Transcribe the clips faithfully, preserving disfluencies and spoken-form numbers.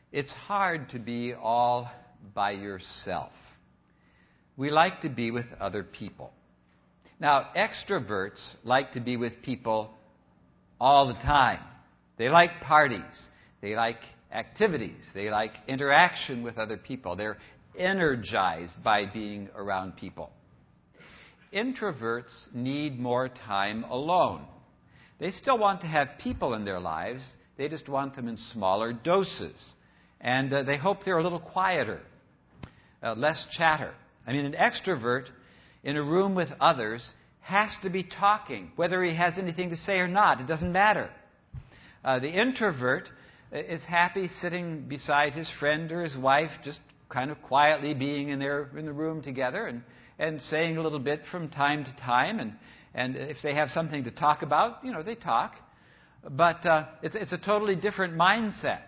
It's hard to be all by yourself. We like to be with other people. Now, extroverts like to be with people all the time. They like parties. They like activities. They like interaction with other people. They're energized by being around people. Introverts need more time alone. They still want to have people in their lives. They just want them in smaller doses. And uh, they hope they're a little quieter, uh, less chatter. I mean, an extrovert in a room with others has to be talking, whether he has anything to say or not. It doesn't matter. Uh, the introvert is happy sitting beside his friend or his wife, just kind of quietly being in their in the room together and, and saying a little bit from time to time. And, and if they have something to talk about, you know, they talk. But uh, it's, it's a totally different mindset.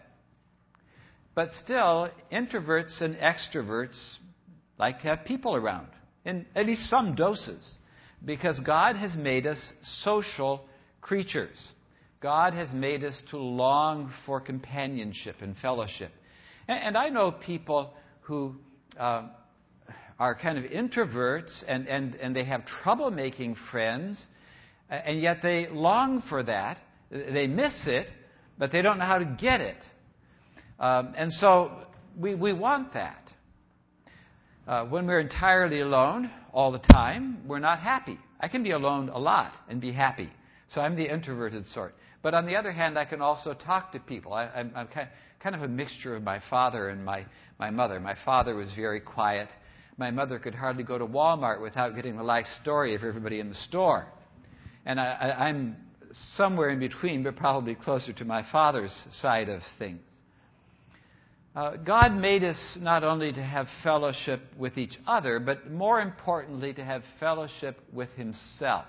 But still, introverts and extroverts like to have people around, in at least some doses, because God has made us social creatures. God has made us to long for companionship and fellowship. And, and I know people who uh, are kind of introverts and, and, and they have trouble making friends, and yet they long for that. They miss it, but they don't know how to get it. Um, and so we, we want that. Uh, when we're entirely alone all the time, we're not happy. I can be alone a lot and be happy. So I'm the introverted sort. But on the other hand, I can also talk to people. I, I'm, I'm kind, kind of a mixture of my father and my, my mother. My father was very quiet. My mother could hardly go to Walmart without getting the life story of everybody in the store. And I, I, I'm somewhere in between, but probably closer to my father's side of things. Uh, God made us not only to have fellowship with each other, but more importantly, to have fellowship with Himself.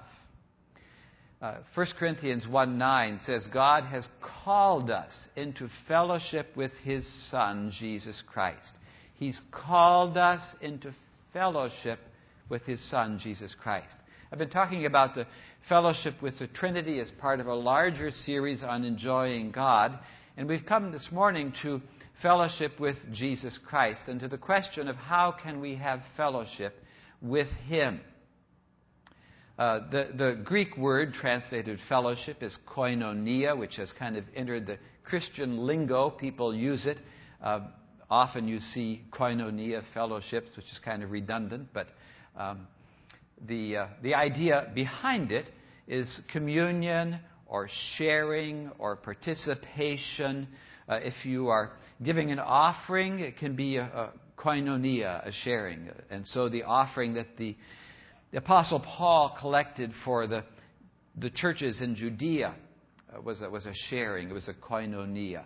Uh, First Corinthians one nine says, God has called us into fellowship with His Son, Jesus Christ. He's called us into fellowship with His Son, Jesus Christ. I've been talking about the fellowship with the Trinity as part of a larger series on enjoying God. And we've come this morning to fellowship with Jesus Christ and to the question of how can we have fellowship with Him. Uh, the, the Greek word translated fellowship is koinonia, which has kind of entered the Christian lingo. People use it. Uh, often you see koinonia fellowships, which is kind of redundant, but um, the, uh, the idea behind it is communion or sharing or participation. Uh, if you are giving an offering, it can be a, a koinonia, a sharing. And so the offering that the, the Apostle Paul collected for the, the churches in Judea uh, was, a, was a sharing. It was a koinonia.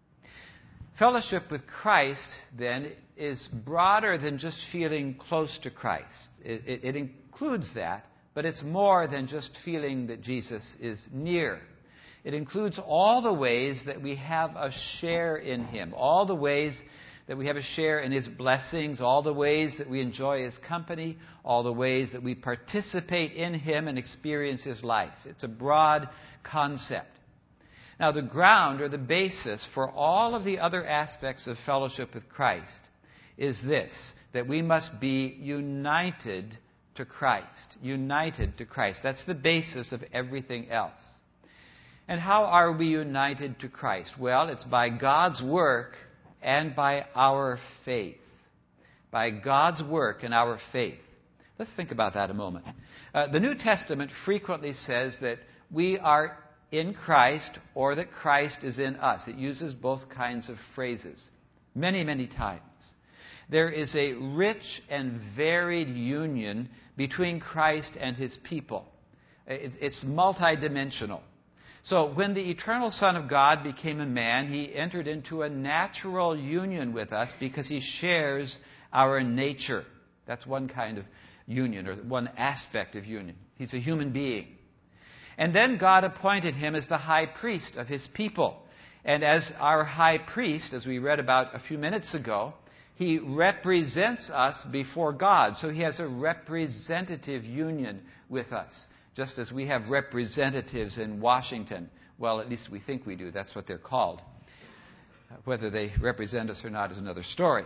Fellowship with Christ, then, is broader than just feeling close to Christ. It, it, it includes that, but it's more than just feeling that Jesus is near. It includes all the ways that we have a share in Him, all the ways that we have a share in His blessings, all the ways that we enjoy His company, all the ways that we participate in Him and experience His life. It's a broad concept. Now, the ground or the basis for all of the other aspects of fellowship with Christ is this, that we must be united to Christ. United to Christ. That's the basis of everything else. And how are we united to Christ? Well, it's by God's work and by our faith. By God's work and our faith. Let's think about that a moment. Uh, the New Testament frequently says that we are in Christ or that Christ is in us. It uses both kinds of phrases many, many times. There is a rich and varied union between Christ and His people. It's multidimensional. So when the eternal Son of God became a man, He entered into a natural union with us because He shares our nature. That's one kind of union, or one aspect of union. He's a human being. And then God appointed Him as the high priest of His people. And as our high priest, as we read about a few minutes ago, He represents us before God. So He has a representative union with us. Just as we have representatives in Washington. Well, at least we think we do. That's what they're called. Whether they represent us or not is another story.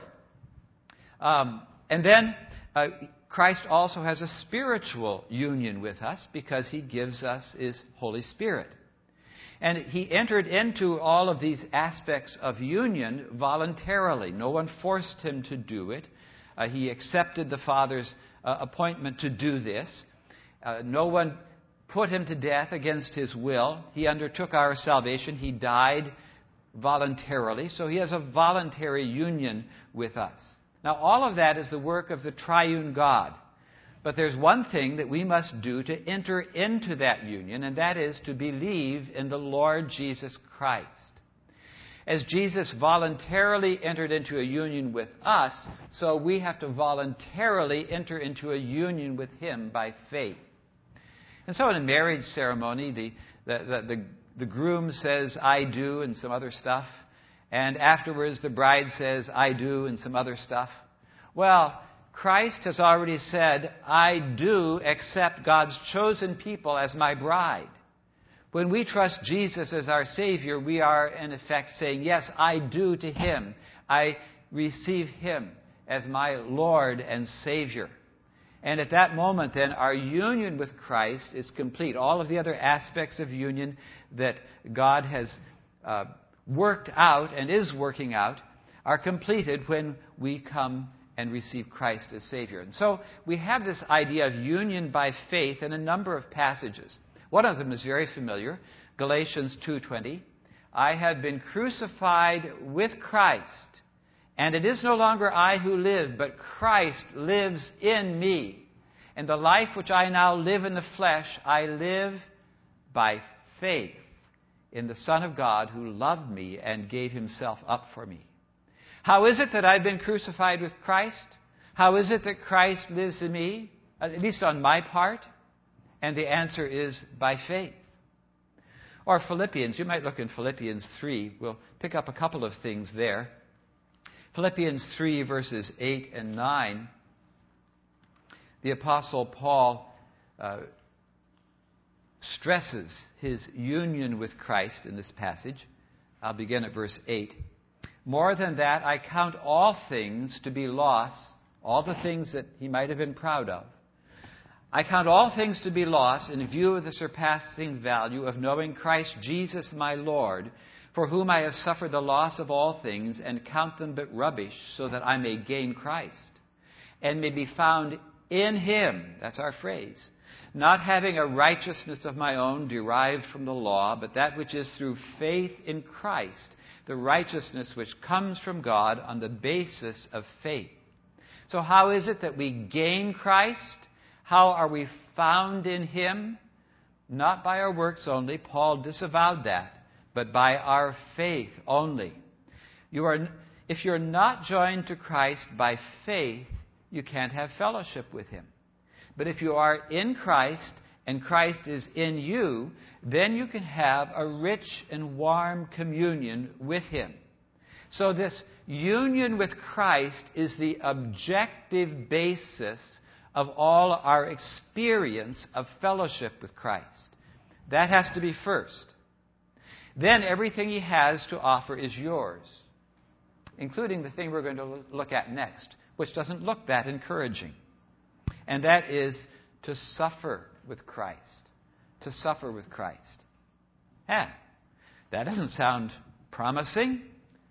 Um, and then uh, Christ also has a spiritual union with us because he gives us his Holy Spirit. And he entered into all of these aspects of union voluntarily. No one forced him to do it. Uh, he accepted the Father's uh, appointment to do this. Uh, no one put him to death against his will. He undertook our salvation. He died voluntarily. So he has a voluntary union with us. Now, all of that is the work of the triune God. But there's one thing that we must do to enter into that union, and that is to believe in the Lord Jesus Christ. As Jesus voluntarily entered into a union with us, so we have to voluntarily enter into a union with him by faith. And so in a marriage ceremony, the, the, the, the, the groom says, "I do," and some other stuff. And afterwards, the bride says, "I do," and some other stuff. Well, Christ has already said, "I do accept God's chosen people as my bride." When we trust Jesus as our Savior, we are in effect saying, "Yes, I do" to him. I receive him as my Lord and Savior. And at that moment, then, our union with Christ is complete. All of the other aspects of union that God has uh, worked out and is working out are completed when we come and receive Christ as Savior. And so we have this idea of union by faith in a number of passages. One of them is very familiar, Galatians two twenty. "I have been crucified with Christ, and it is no longer I who live, but Christ lives in me. And the life which I now live in the flesh, I live by faith in the Son of God who loved me and gave himself up for me." How is it that I've been crucified with Christ? How is it that Christ lives in me, at least on my part? And the answer is by faith. Or Philippians, you might look in Philippians three. We'll pick up a couple of things there. Philippians three, verses eight and nine. The Apostle Paul uh, stresses his union with Christ in this passage. I'll begin at verse eight. "More than that, I count all things to be loss," all the things that he might have been proud of. "I count all things to be loss in view of the surpassing value of knowing Christ Jesus my Lord, for whom I have suffered the loss of all things, and count them but rubbish, so that I may gain Christ, and may be found in him," that's our phrase, "not having a righteousness of my own derived from the law, but that which is through faith in Christ, the righteousness which comes from God on the basis of faith." So how is it that we gain Christ? How are we found in him? Not by our works only. Paul disavowed that. But by our faith only. You are, if you're not joined to Christ by faith, you can't have fellowship with him. But if you are in Christ and Christ is in you, then you can have a rich and warm communion with him. So this union with Christ is the objective basis of all our experience of fellowship with Christ. That has to be first. Then everything he has to offer is yours, including the thing we're going to look at next, which doesn't look that encouraging. And that is to suffer with Christ. To suffer with Christ. Eh, that doesn't sound promising.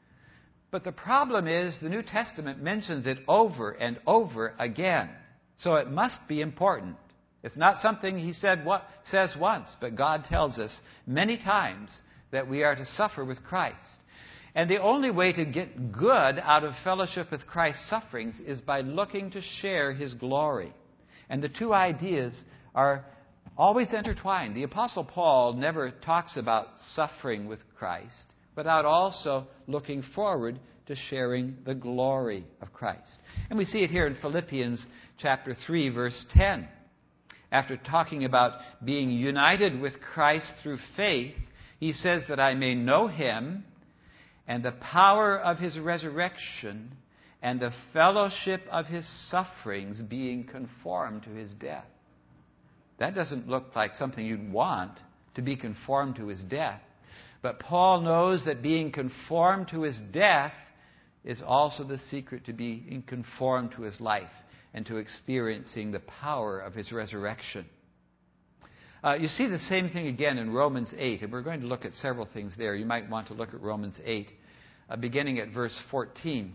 But the problem is the New Testament mentions it over and over again. So it must be important. It's not something he said what says once, but God tells us many times that we are to suffer with Christ. And the only way to get good out of fellowship with Christ's sufferings is by looking to share his glory. And the two ideas are always intertwined. The Apostle Paul never talks about suffering with Christ without also looking forward to sharing the glory of Christ. And we see it here in Philippians chapter three, verse ten. After talking about being united with Christ through faith, he says that I may know him and the power of his resurrection and the fellowship of his sufferings, being conformed to his death. That doesn't look like something you'd want, to be conformed to his death. But Paul knows that being conformed to his death is also the secret to being conformed to his life and to experiencing the power of his resurrection. Uh, you see the same thing again in Romans eight, and we're going to look at several things there. You might want to look at Romans eight, uh, beginning at verse fourteen.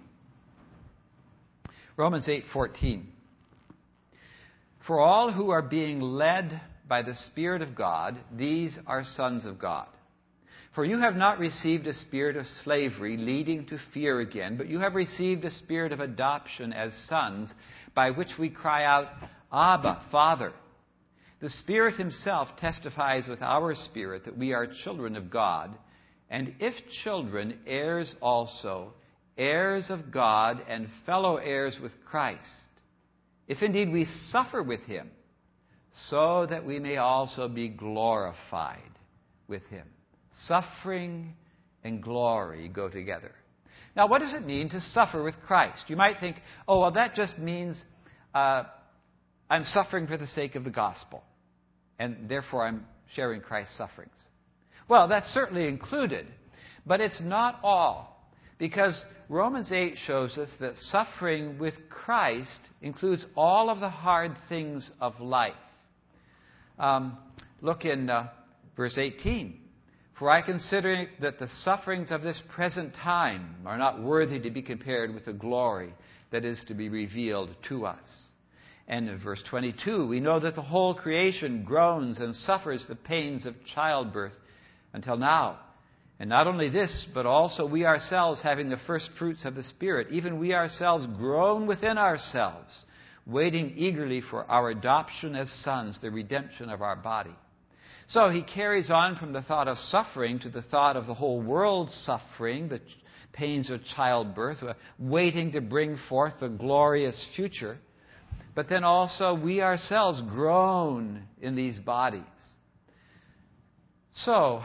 Romans eight fourteen. For all who are being led by the Spirit of God, these are sons of God. For you have not received a spirit of slavery leading to fear again, but you have received a spirit of adoption as sons, by which we cry out, Abba, Father. The Spirit himself testifies with our spirit that we are children of God, and if children, heirs also, heirs of God and fellow heirs with Christ, if indeed we suffer with him, so that we may also be glorified with him. Suffering and glory go together. Now, what does it mean to suffer with Christ? You might think, oh, well, that just means uh, I'm suffering for the sake of the gospel, and therefore I'm sharing Christ's sufferings. Well, that's certainly included, but it's not all, because Romans eight shows us that suffering with Christ includes all of the hard things of life. Um, look in uh, verse eighteen. For I consider that the sufferings of this present time are not worthy to be compared with the glory that is to be revealed to us. And in verse twenty-two, we know that the whole creation groans and suffers the pains of childbirth until now. And not only this, but also we ourselves, having the first fruits of the Spirit, even we ourselves groan within ourselves, waiting eagerly for our adoption as sons, the redemption of our body. So he carries on from the thought of suffering to the thought of the whole world suffering, the pains of childbirth, waiting to bring forth the glorious future. But then also we ourselves groan in these bodies. So,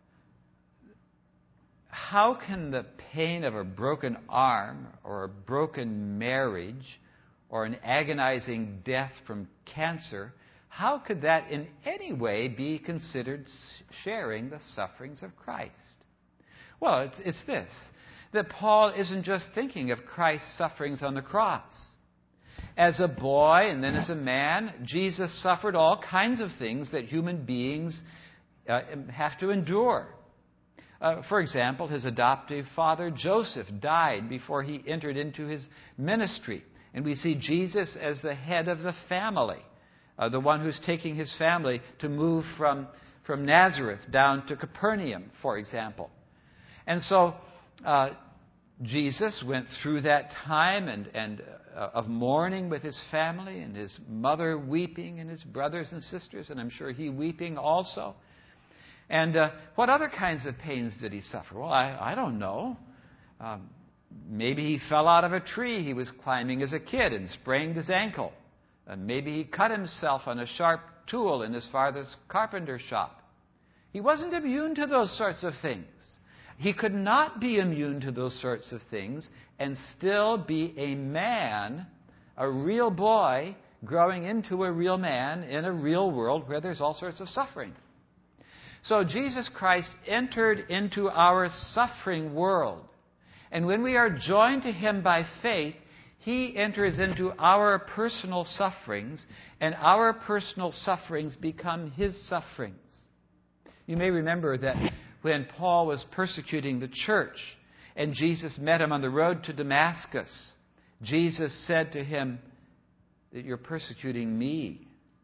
how can the pain of a broken arm or a broken marriage or an agonizing death from cancer, how could that in any way be considered sharing the sufferings of Christ? Well, it's, it's this, that Paul isn't just thinking of Christ's sufferings on the cross. As a boy and then as a man, Jesus suffered all kinds of things that human beings uh, have to endure. Uh, for example, his adoptive father Joseph died before he entered into his ministry. And we see Jesus as the head of the family, uh, the one who's taking his family to move from, from Nazareth down to Capernaum, for example. And so uh, Jesus went through that time and, and uh, of mourning with his family, and his mother weeping, and his brothers and sisters, and I'm sure he weeping also. And uh, what other kinds of pains did he suffer? Well, I, I don't know. Um, maybe he fell out of a tree he was climbing as a kid and sprained his ankle. Uh, maybe he cut himself on a sharp tool in his father's carpenter shop. He wasn't immune to those sorts of things. He could not be immune to those sorts of things and still be a man, a real boy, growing into a real man in a real world where there's all sorts of suffering. So Jesus Christ entered into our suffering world. And when we are joined to him by faith, he enters into our personal sufferings, and our personal sufferings become his sufferings. You may remember that when Paul was persecuting the church and Jesus met him on the road to Damascus, Jesus said to him that you're persecuting me.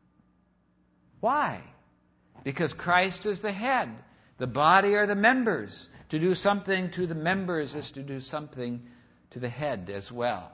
Why? Because Christ is the head. The body are the members. To do something to the members is to do something to the head as well.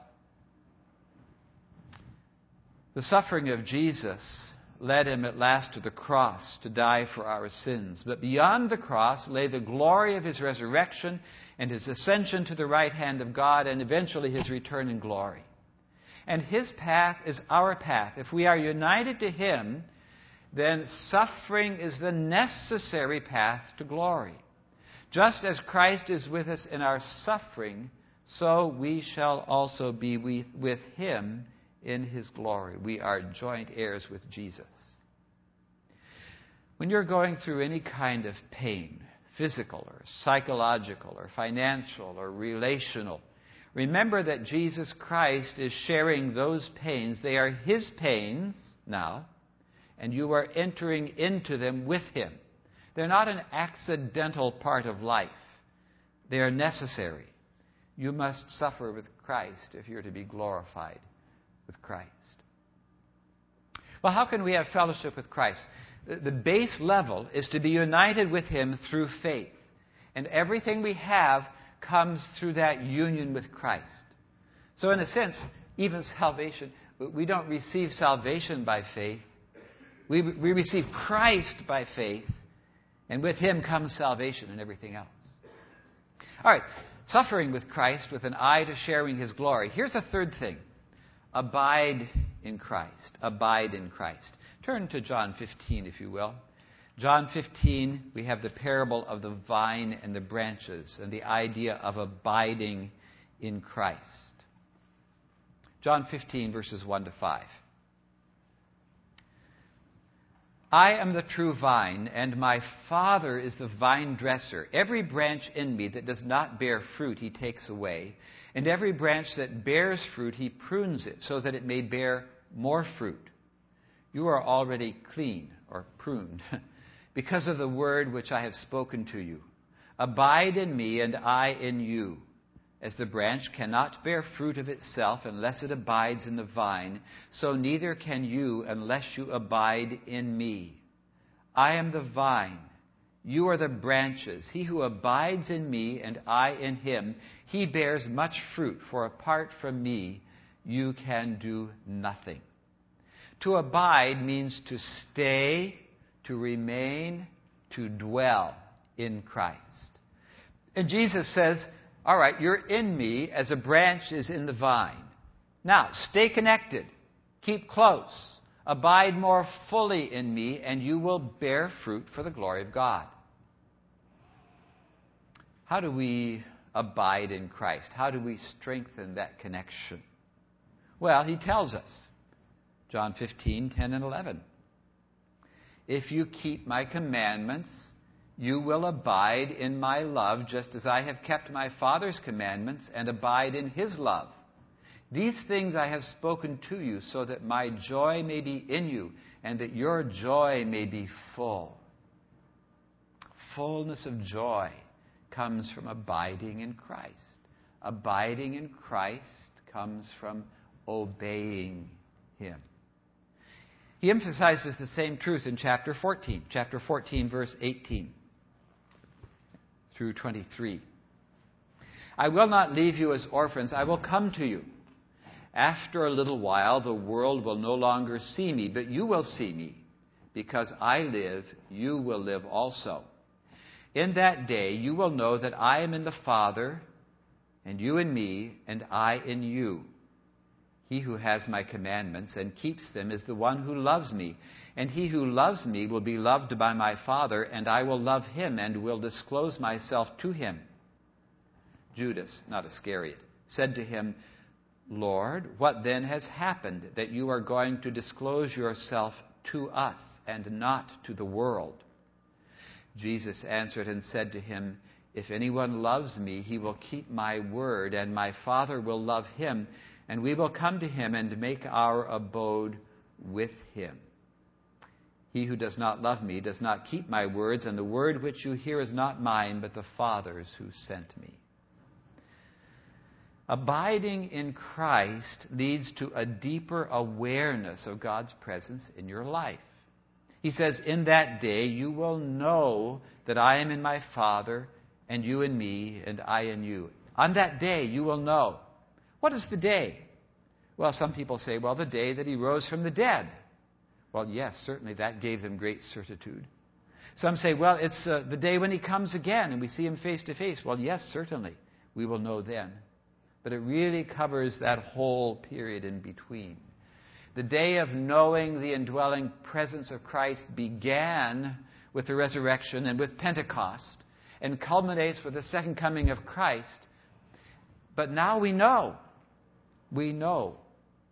The suffering of Jesus led him at last to the cross to die for our sins. But beyond the cross lay the glory of his resurrection and his ascension to the right hand of God, and eventually his return in glory. And his path is our path. If we are united to him, then suffering is the necessary path to glory. Just as Christ is with us in our suffering, so we shall also be with him in his glory. We are joint heirs with Jesus. When you're going through any kind of pain, physical or psychological or financial or relational. Remember that Jesus Christ is sharing those pains. They are His pains now, and you are entering into them with Him. They're not an accidental part of life. They are necessary. You must suffer with Christ if you're to be glorified with Christ. Well, how can we have fellowship with Christ? The base level is to be united with Him through faith. And everything we have comes through that union with Christ. So in a sense, even salvation, we don't receive salvation by faith. We, we receive Christ by faith, and with Him comes salvation and everything else. All right, suffering with Christ with an eye to sharing His glory. Here's a third thing. Abide in Christ. Abide in Christ. Turn to John fifteen, if you will. John fifteen, we have the parable of the vine and the branches and the idea of abiding in Christ. John fifteen, verses one to five. I am the true vine, and my Father is the vine dresser. Every branch in me that does not bear fruit, He takes away. And every branch that bears fruit, He prunes it, so that it may bear more fruit. You are already clean, or pruned, because of the word which I have spoken to you. Abide in me, and I in you. As the branch cannot bear fruit of itself unless it abides in the vine, so neither can you unless you abide in me. I am the vine. You are the branches. He who abides in me and I in him, he bears much fruit, for apart from me, you can do nothing. To abide means to stay, to remain, to dwell in Christ. And Jesus says, all right, you're in me as a branch is in the vine. Now, stay connected. Keep close. Abide more fully in me, and you will bear fruit for the glory of God. How do we abide in Christ? How do we strengthen that connection? Well, He tells us. John fifteen, ten and eleven. If you keep my commandments, you will abide in my love, just as I have kept my Father's commandments and abide in His love. These things I have spoken to you, so that my joy may be in you, and that your joy may be full. Fullness of joy comes from abiding in Christ. Abiding in Christ comes from obeying Him. He emphasizes the same truth in chapter fourteen. Chapter fourteen, verse eighteen through twenty-three. I will not leave you as orphans. I will come to you. After a little while, the world will no longer see me, but you will see me. Because I live, you will live also. In that day, you will know that I am in the Father, and you in me, and I in you. He who has my commandments and keeps them is the one who loves me. And he who loves me will be loved by my Father, and I will love him and will disclose myself to him. Judas, not Iscariot, said to him, Lord, what then has happened that you are going to disclose yourself to us and not to the world? Jesus answered and said to him, If anyone loves me, he will keep my word, and my Father will love him, and we will come to him and make our abode with him. He who does not love me does not keep my words, and the word which you hear is not mine, but the Father's who sent me. Abiding in Christ leads to a deeper awareness of God's presence in your life. He says, in that day you will know that I am in my Father, and you in me, and I in you. On that day you will know. What is the day? Well, some people say, well, the day that he rose from the dead. Well, yes, certainly that gave them great certitude. Some say, well, it's uh, the day when he comes again and we see him face to face. Well, yes, certainly we will know then. But it really covers that whole period in between. The day of knowing the indwelling presence of Christ began with the resurrection and with Pentecost and culminates with the second coming of Christ. But now we know. We know.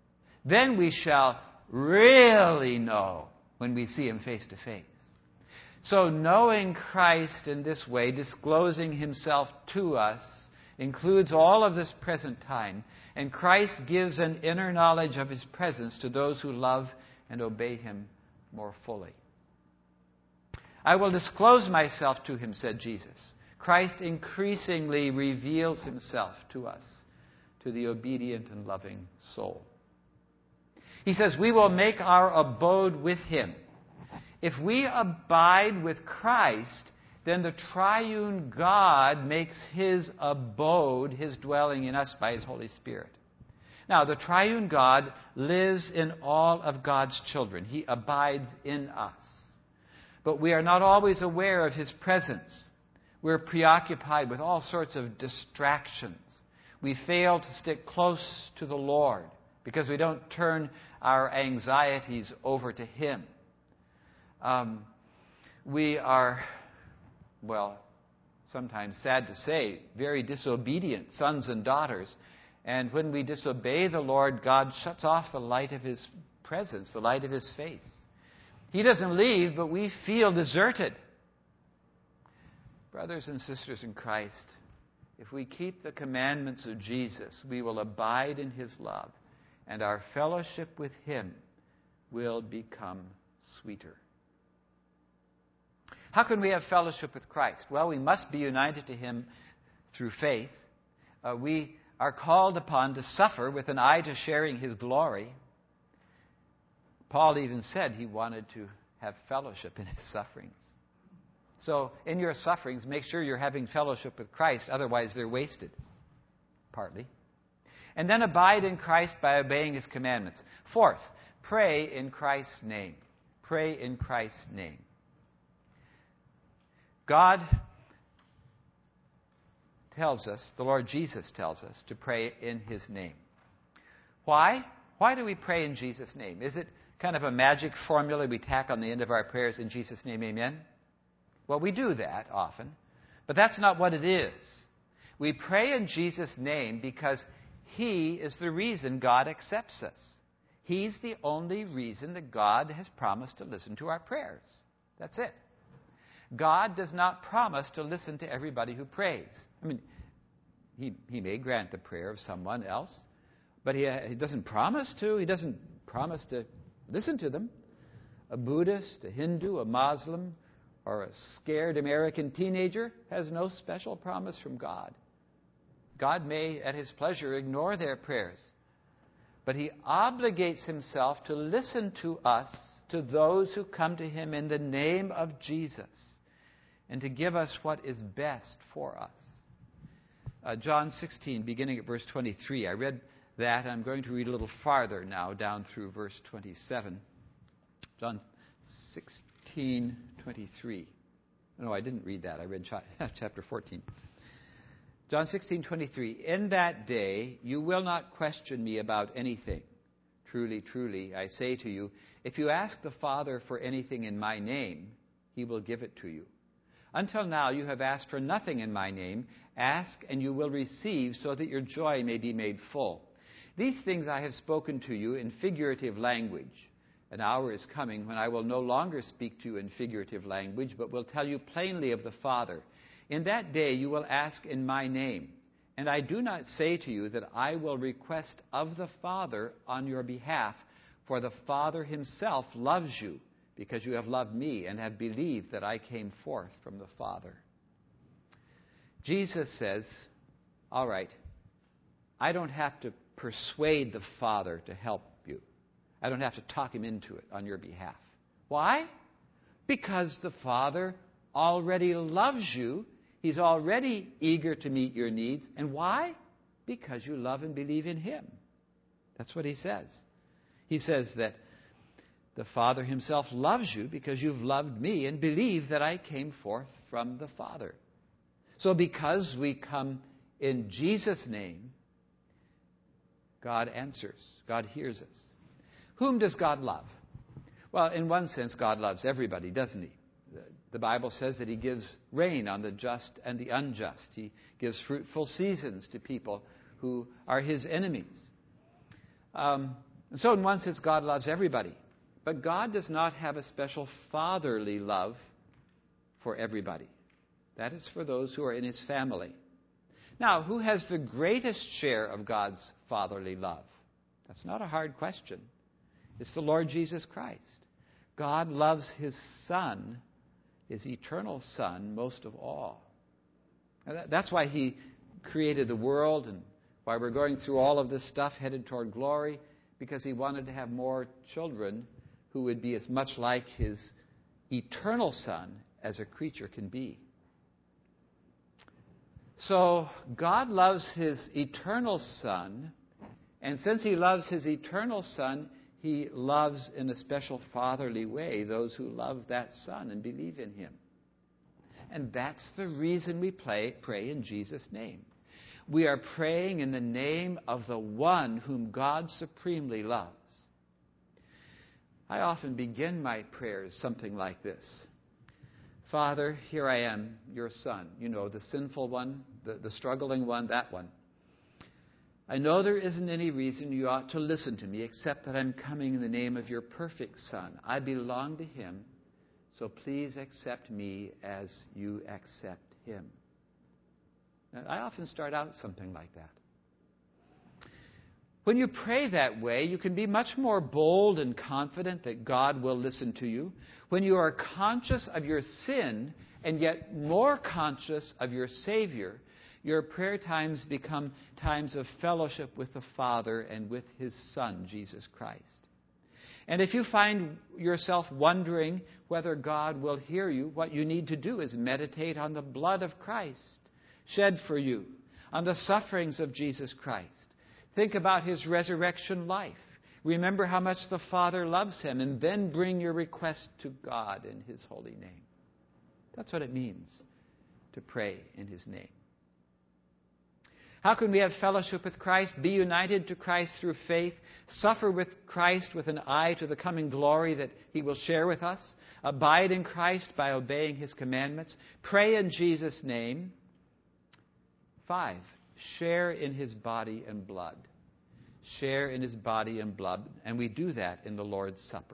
Then we shall really know when we see him face to face. So knowing Christ in this way, disclosing himself to us, includes all of this present time. And Christ gives an inner knowledge of his presence to those who love and obey him more fully. I will disclose myself to him, said Jesus. Christ increasingly reveals himself to us, to the obedient and loving soul. He says, we will make our abode with him. If we abide with Christ, then the triune God makes his abode, his dwelling in us by his Holy Spirit. Now, the triune God lives in all of God's children. He abides in us. But we are not always aware of his presence. We're preoccupied with all sorts of distractions. We fail to stick close to the Lord because we don't turn our anxieties over to him. Um, we are, well, sometimes sad to say, very disobedient sons and daughters. And when we disobey the Lord, God shuts off the light of his presence, the light of his face. He doesn't leave, but we feel deserted. Brothers and sisters in Christ, if we keep the commandments of Jesus, we will abide in his love, and our fellowship with him will become sweeter. How can we have fellowship with Christ? Well, we must be united to him through faith. Uh, we are called upon to suffer with an eye to sharing his glory. Paul even said he wanted to have fellowship in his sufferings. So, in your sufferings, make sure you're having fellowship with Christ, otherwise they're wasted, partly. And then abide in Christ by obeying his commandments. Fourth, pray in Christ's name. Pray in Christ's name. God tells us, the Lord Jesus tells us, to pray in his name. Why? Why do we pray in Jesus' name? Is it kind of a magic formula we tack on the end of our prayers, in Jesus' name, amen? Well, we do that often, but that's not what it is. We pray in Jesus' name because he is the reason God accepts us. He's the only reason that God has promised to listen to our prayers. That's it. God does not promise to listen to everybody who prays. I mean, he, he may grant the prayer of someone else, but he, he doesn't promise to. He doesn't promise to listen to them. A Buddhist, a Hindu, a Muslim, or a scared American teenager has no special promise from God. God may, at his pleasure, ignore their prayers. But he obligates himself to listen to us, to those who come to him in the name of Jesus, and to give us what is best for us. Uh, John sixteen, beginning at verse twenty-three. I read that. I'm going to read a little farther now, down through verse twenty-seven. John sixteen, twenty-three. No, I didn't read that. I read chapter fourteen. John sixteen, twenty-three. In that day you will not question me about anything. Truly, truly, I say to you, if you ask the Father for anything in my name, he will give it to you. Until now you have asked for nothing in my name. Ask, and you will receive, so that your joy may be made full. These things I have spoken to you in figurative language. An hour is coming when I will no longer speak to you in figurative language, but will tell you plainly of the Father. In that day you will ask in my name. And I do not say to you that I will request of the Father on your behalf, for the Father himself loves you, because you have loved me and have believed that I came forth from the Father. Jesus says, all right, I don't have to persuade the Father to help you. I don't have to talk him into it on your behalf. Why? Because the Father already loves you. He's already eager to meet your needs. And why? Because you love and believe in him. That's what he says. He says that the Father himself loves you because you've loved me and believe that I came forth from the Father. So because we come in Jesus' name, God answers. God hears us. Whom does God love? Well, in one sense, God loves everybody, doesn't he? The Bible says that he gives rain on the just and the unjust. He gives fruitful seasons to people who are his enemies. Um, and so in one sense, God loves everybody. But God does not have a special fatherly love for everybody. That is for those who are in his family. Now, who has the greatest share of God's fatherly love? That's not a hard question. It's the Lord Jesus Christ. God loves his Son, his eternal Son, most of all. And that's why he created the world and why we're going through all of this stuff headed toward glory, because he wanted to have more children who would be as much like his eternal Son as a creature can be. So God loves his eternal Son, and since he loves his eternal Son, he loves in a special fatherly way those who love that Son and believe in him. And that's the reason we pray, pray in Jesus' name. We are praying in the name of the one whom God supremely loves. I often begin my prayers something like this. Father, here I am, your son. You know, the sinful one, the, the struggling one, that one. I know there isn't any reason you ought to listen to me except that I'm coming in the name of your perfect Son. I belong to him, so please accept me as you accept him. Now, I often start out something like that. When you pray that way, you can be much more bold and confident that God will listen to you. When you are conscious of your sin and yet more conscious of your Savior, your prayer times become times of fellowship with the Father and with his Son, Jesus Christ. And if you find yourself wondering whether God will hear you, what you need to do is meditate on the blood of Christ shed for you, on the sufferings of Jesus Christ. Think about his resurrection life. Remember how much the Father loves him, and then bring your request to God in his holy name. That's what it means to pray in his name. How can we have fellowship with Christ, be united to Christ through faith, suffer with Christ with an eye to the coming glory that he will share with us, abide in Christ by obeying his commandments, pray in Jesus' name? Five, share in his body and blood. Share in his body and blood, and we do that in the Lord's Supper.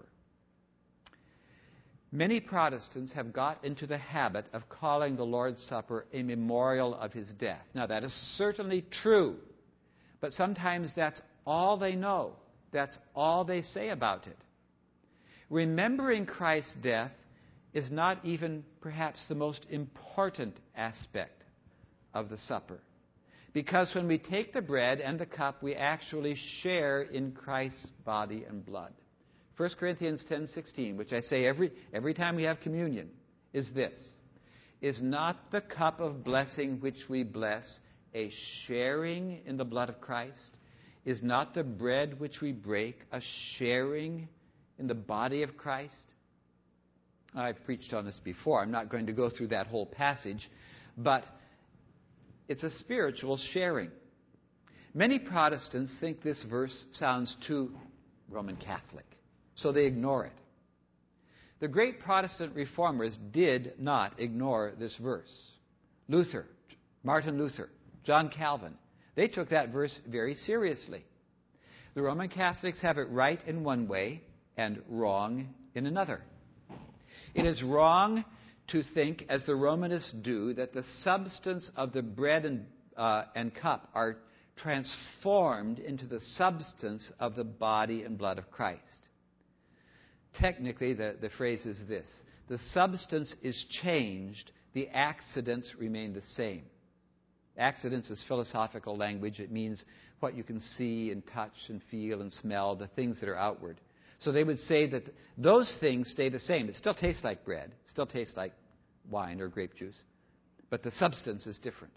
Many Protestants have got into the habit of calling the Lord's Supper a memorial of his death. Now, that is certainly true, but sometimes that's all they know. That's all they say about it. Remembering Christ's death is not even perhaps the most important aspect of the supper. Because when we take the bread and the cup, we actually share in Christ's body and blood. First Corinthians ten sixteen, which I say every, every time we have communion, is this. Is not the cup of blessing which we bless a sharing in the blood of Christ? Is not the bread which we break a sharing in the body of Christ? I've preached on this before. I'm not going to go through that whole passage, but it's a spiritual sharing. Many Protestants think this verse sounds too Roman Catholic, so they ignore it. The great Protestant reformers did not ignore this verse. Luther, Martin Luther, John Calvin, they took that verse very seriously. The Roman Catholics have it right in one way and wrong in another. It is wrong to think, as the Romanists do, that the substance of the bread and, uh, and cup are transformed into the substance of the body and blood of Christ. Technically, the, the phrase is this. The substance is changed, the accidents remain the same. Accidents is philosophical language. It means what you can see and touch and feel and smell, the things that are outward. So they would say that those things stay the same. It still tastes like bread. It still tastes like wine or grape juice. But the substance is different.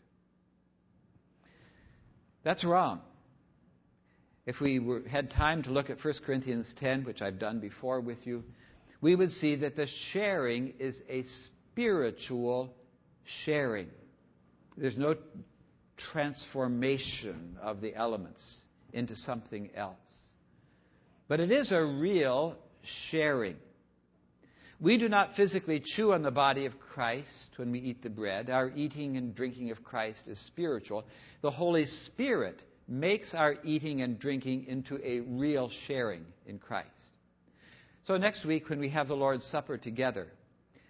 That's wrong. If we were, had time to look at First Corinthians ten, which I've done before with you, we would see that the sharing is a spiritual sharing. There's no transformation of the elements into something else. But it is a real sharing. We do not physically chew on the body of Christ when we eat the bread. Our eating and drinking of Christ is spiritual. The Holy Spirit makes our eating and drinking into a real sharing in Christ. So next week when we have the Lord's Supper together,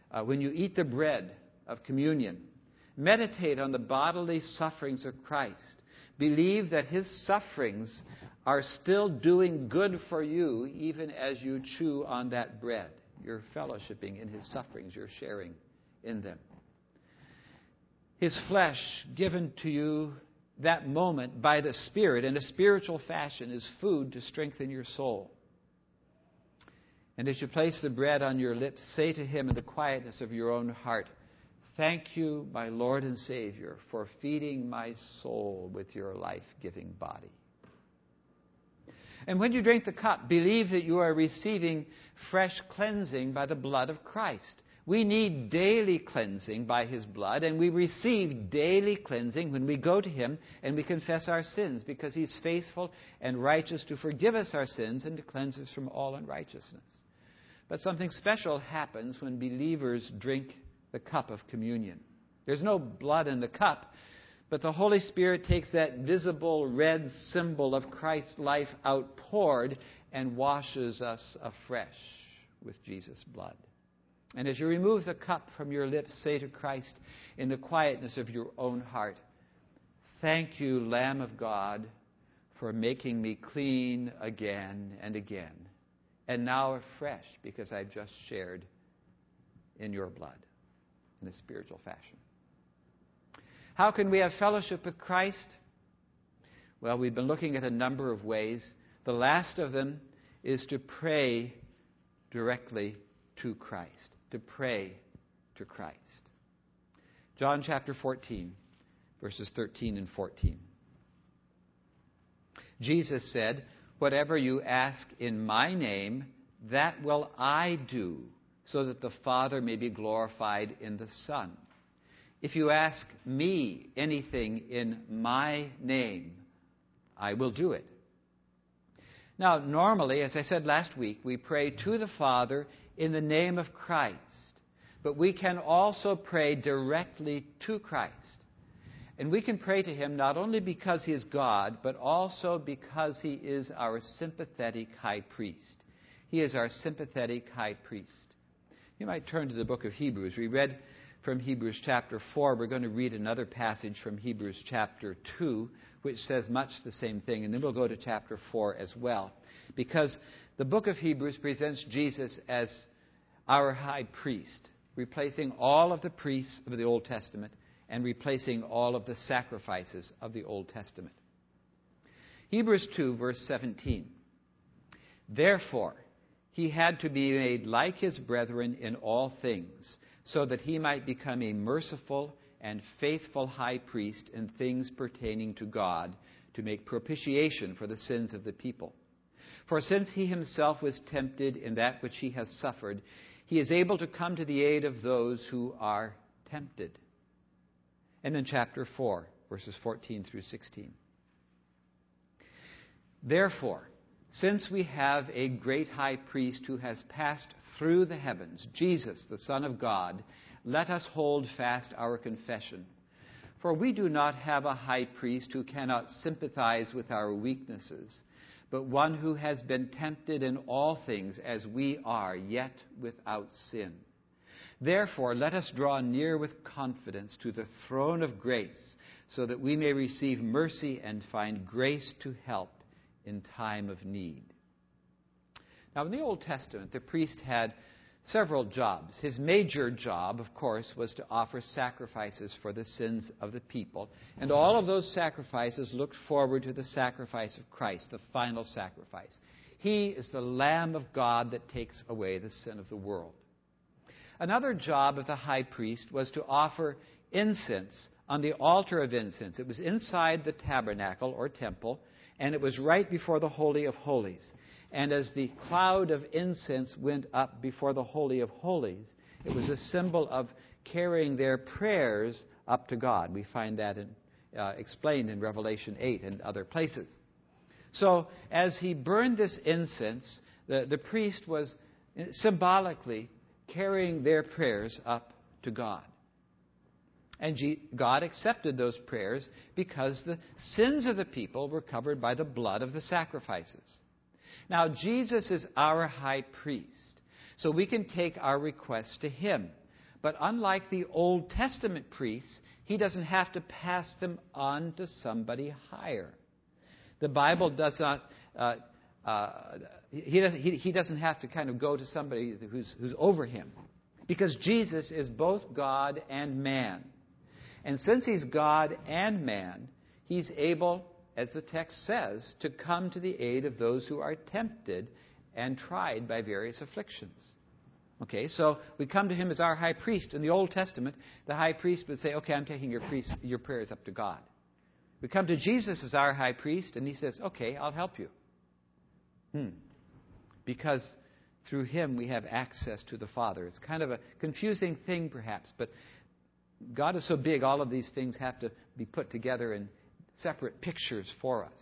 uh, when you eat the bread of communion, meditate on the bodily sufferings of Christ. Believe that his sufferings are still doing good for you even as you chew on that bread. You're fellowshipping in his sufferings. You're sharing in them. His flesh given to you that moment by the Spirit in a spiritual fashion is food to strengthen your soul. And as you place the bread on your lips, say to him in the quietness of your own heart, "Thank you, my Lord and Savior, for feeding my soul with your life-giving body." And when you drink the cup, believe that you are receiving fresh cleansing by the blood of Christ. We need daily cleansing by his blood, and we receive daily cleansing when we go to him and we confess our sins, because he's faithful and righteous to forgive us our sins and to cleanse us from all unrighteousness. But something special happens when believers drink the cup of communion. There's no blood in the cup, but the Holy Spirit takes that visible red symbol of Christ's life outpoured and washes us afresh with Jesus' blood. And as you remove the cup from your lips, say to Christ in the quietness of your own heart, "Thank you, Lamb of God, for making me clean again and again, and now afresh because I've just shared in your blood in a spiritual fashion." How can we have fellowship with Christ? Well, we've been looking at a number of ways. The last of them is to pray directly to Christ. To pray to Christ. John chapter fourteen, verses thirteen and fourteen. Jesus said, "Whatever you ask in my name, that will I do, so that the Father may be glorified in the Son. If you ask me anything in my name, I will do it." Now, normally, as I said last week, we pray to the Father in the name of Christ. But we can also pray directly to Christ. And we can pray to him not only because he is God, but also because he is our sympathetic high priest. He is our sympathetic high priest. You might turn to the book of Hebrews. We read from Hebrews chapter four. We're going to read another passage from Hebrews chapter two, which says much the same thing. And then we'll go to chapter four as well. Because the book of Hebrews presents Jesus as our high priest, replacing all of the priests of the Old Testament and replacing all of the sacrifices of the Old Testament. Hebrews two, verse seventeen. "Therefore, he had to be made like his brethren in all things, so that he might become a merciful and faithful high priest in things pertaining to God, to make propitiation for the sins of the people. For since he himself was tempted in that which he has suffered, he is able to come to the aid of those who are tempted." And then chapter four, verses fourteen through sixteen. "Therefore, since we have a great high priest who has passed through the heavens, Jesus, the Son of God, let us hold fast our confession. For we do not have a high priest who cannot sympathize with our weaknesses, but one who has been tempted in all things as we are, yet without sin. Therefore, let us draw near with confidence to the throne of grace, so that we may receive mercy and find grace to help in time of need." Now, in the Old Testament, the priest had several jobs. His major job, of course, was to offer sacrifices for the sins of the people. And all of those sacrifices looked forward to the sacrifice of Christ, the final sacrifice. He is the Lamb of God that takes away the sin of the world. Another job of the high priest was to offer incense on the altar of incense. It was inside the tabernacle or temple, and it was right before the Holy of Holies. And as the cloud of incense went up before the Holy of Holies, it was a symbol of carrying their prayers up to God. We find that in, uh, explained in Revelation eight and other places. So as he burned this incense, the, the priest was symbolically carrying their prayers up to God. And God accepted those prayers because the sins of the people were covered by the blood of the sacrifices. Now, Jesus is our high priest, so we can take our requests to him. But unlike the Old Testament priests, he doesn't have to pass them on to somebody higher. The Bible does not, uh, uh, he, doesn't, he, he doesn't have to kind of go to somebody who's, who's over him. Because Jesus is both God and man. And since he's God and man, he's able, as the text says, to come to the aid of those who are tempted and tried by various afflictions. Okay, so we come to him as our high priest. In the Old Testament, the high priest would say, okay, I'm taking your, priest, your prayers up to God. We come to Jesus as our high priest, and he says, okay, I'll help you. Hmm. Because through him we have access to the Father. It's kind of a confusing thing, perhaps, but God is so big, all of these things have to be put together in separate pictures for us.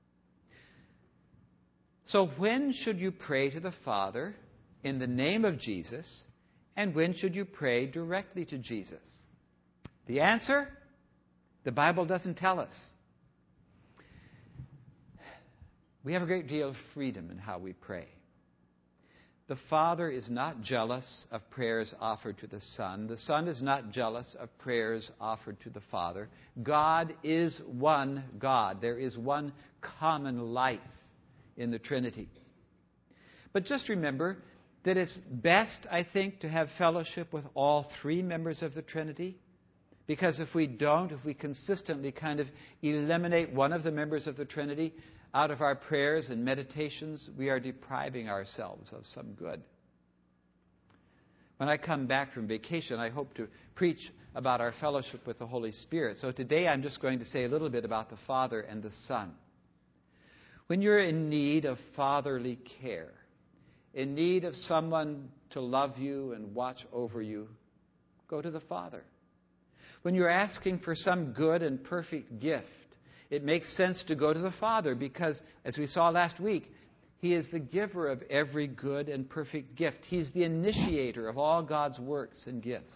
So when should you pray to the Father in the name of Jesus, and when should you pray directly to Jesus? The answer? The Bible doesn't tell us. We have a great deal of freedom in how we pray. The Father is not jealous of prayers offered to the Son. The Son is not jealous of prayers offered to the Father. God is one God. There is one common life in the Trinity. But just remember that it's best, I think, to have fellowship with all three members of the Trinity. Because if we don't, if we consistently kind of eliminate one of the members of the Trinity out of our prayers and meditations, we are depriving ourselves of some good. When I come back from vacation, I hope to preach about our fellowship with the Holy Spirit. So today I'm just going to say a little bit about the Father and the Son. When you're in need of fatherly care, in need of someone to love you and watch over you, go to the Father. When you're asking for some good and perfect gift, it makes sense to go to the Father because, as we saw last week, He is the giver of every good and perfect gift. He's the initiator of all God's works and gifts.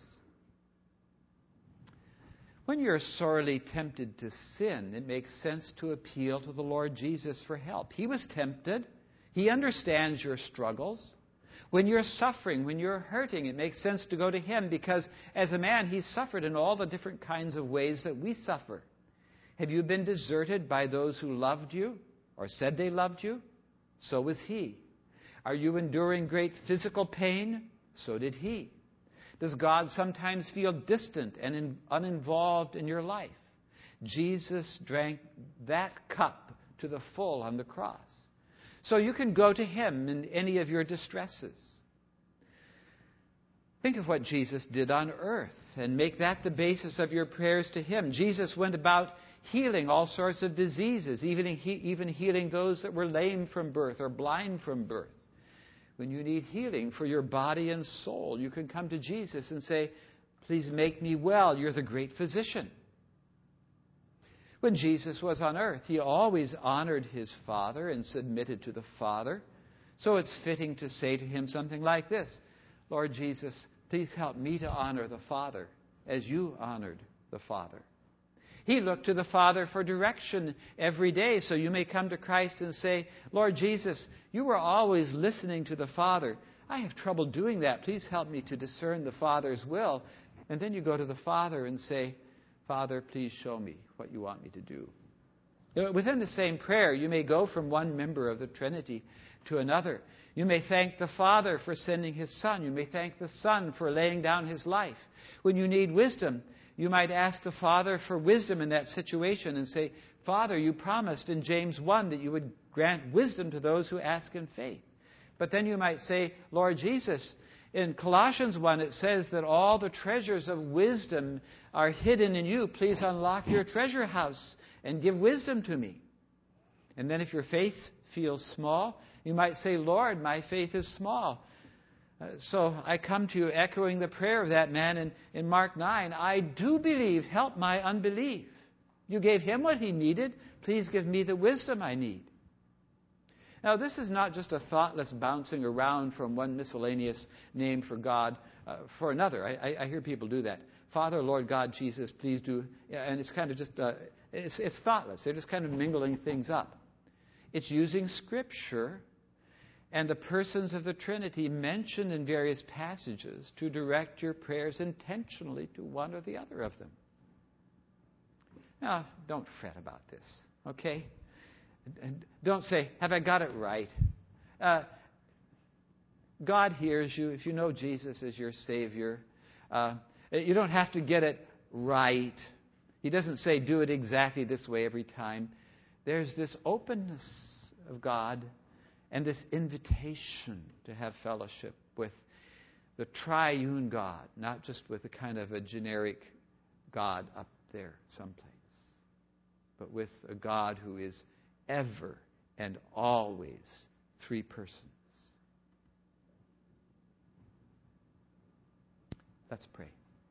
When you're sorely tempted to sin, it makes sense to appeal to the Lord Jesus for help. He was tempted. He understands your struggles. When you're suffering, when you're hurting, it makes sense to go to Him because as a man, He suffered in all the different kinds of ways that we suffer. Have you been deserted by those who loved you or said they loved you? So was He. Are you enduring great physical pain? So did He. Does God sometimes feel distant and in, uninvolved in your life? Jesus drank that cup to the full on the cross. So you can go to Him in any of your distresses. Think of what Jesus did on earth and make that the basis of your prayers to Him. Jesus went about healing all sorts of diseases, even, even healing those that were lame from birth or blind from birth. When you need healing for your body and soul, you can come to Jesus and say, please make me well. You're the great physician. When Jesus was on earth, He always honored His Father and submitted to the Father. So it's fitting to say to Him something like this, Lord Jesus, please help me to honor the Father as you honored the Father. He looked to the Father for direction every day, so you may come to Christ and say, Lord Jesus, you were always listening to the Father. I have trouble doing that. Please help me to discern the Father's will. And then you go to the Father and say, Father, please show me what you want me to do. Within the same prayer, you may go from one member of the Trinity to another. You may thank the Father for sending His Son. You may thank the Son for laying down His life. When you need wisdom, you might ask the Father for wisdom in that situation and say, Father, you promised in James one that you would grant wisdom to those who ask in faith. But then you might say, Lord Jesus, in Colossians one it says that all the treasures of wisdom are hidden in you. Please unlock your treasure house and give wisdom to me. And then if your faith feels small, you might say, Lord, my faith is small. Uh, so I come to you echoing the prayer of that man in, in Mark nine. I do believe, help my unbelief. You gave him what he needed. Please give me the wisdom I need. Now, this is not just a thoughtless bouncing around from one miscellaneous name for God uh, for another. I, I, I hear people do that. Father, Lord God, Jesus, please do. And it's kind of just, uh, it's, it's thoughtless. They're just kind of mingling things up. It's using Scripture and the persons of the Trinity mentioned in various passages to direct your prayers intentionally to one or the other of them. Now, don't fret about this, okay? Don't say, have I got it right? Uh, God hears you. If you know Jesus as your Savior, uh, you don't have to get it right. He doesn't say do it exactly this way every time. There's this openness of God and this invitation to have fellowship with the triune God, not just with a kind of a generic God up there someplace, but with a God who is ever and always three persons. Let's pray.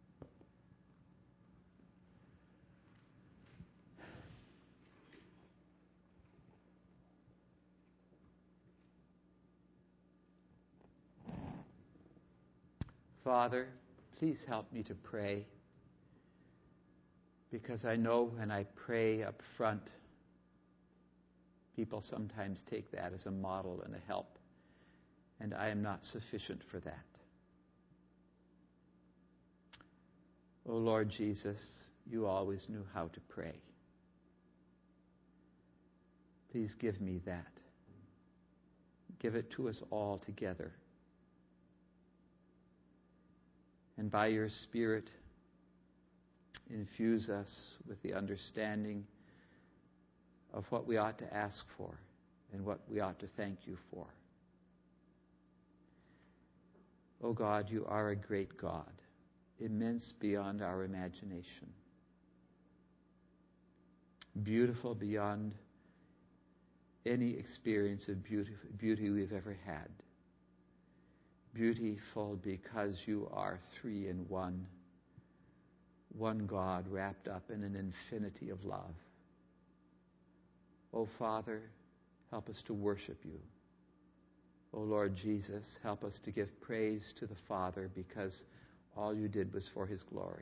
Father, please help me to pray, because I know when I pray up front, people sometimes take that as a model and a help, and I am not sufficient for that. Oh Lord Jesus, you always knew how to pray. Please give me that. Give it to us all together. And by your Spirit, infuse us with the understanding of what we ought to ask for and what we ought to thank you for. Oh God, you are a great God, immense beyond our imagination, beautiful beyond any experience of beauty, beauty we've ever had. Beautiful because you are three in one, one God wrapped up in an infinity of love. Oh Father, help us to worship you. Oh Lord Jesus, help us to give praise to the Father, because all you did was for his glory.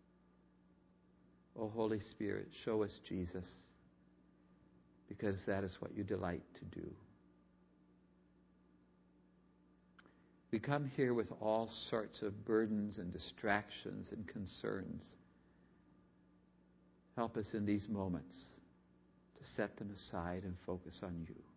Oh Holy Spirit, show us Jesus, because that is what you delight to do. We come here with all sorts of burdens and distractions and concerns. Help us in these moments to set them aside and focus on you.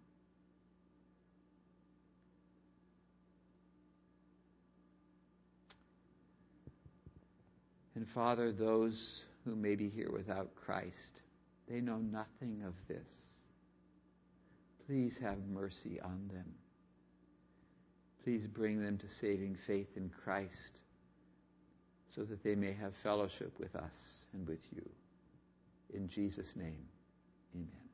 And Father, those who may be here without Christ, they know nothing of this. Please have mercy on them. Please bring them to saving faith in Christ, so that they may have fellowship with us and with you. In Jesus' name, amen.